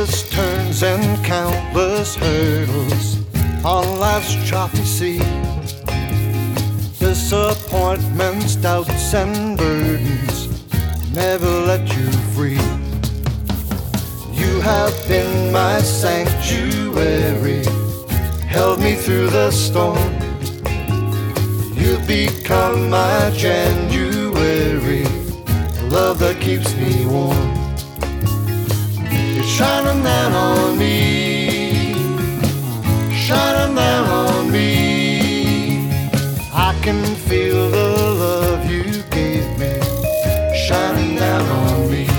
twists, turns, and countless hurdles on life's choppy sea. Disappointments, doubts, and burdens never let you free. You have been my sanctuary, held me through the storm. You've become my January, love that keeps me warm. You're shining down on me, shining down on me. I can feel the love you gave me, shining down on me.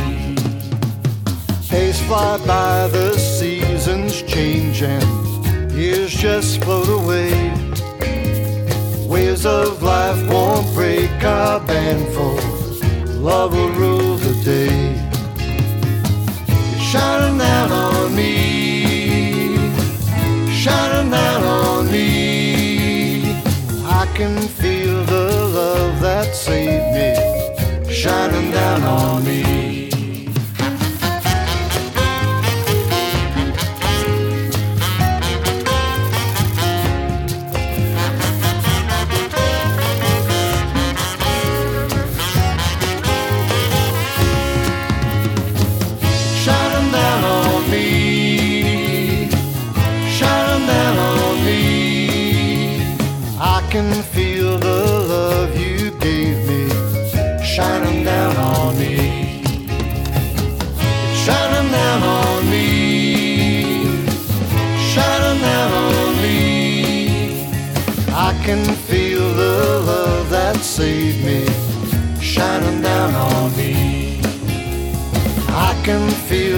Days fly by, the seasons change, and years just float away. Waves of life won't break our band, for love will rule the day. You're shining down on me, shining down on me. I can feel the love that saved me, shining down on me. I can feel the love you gave me, shining down on me. It's shining down on me, shining down on me. I can feel the love that saved me, shining down on me. I can feel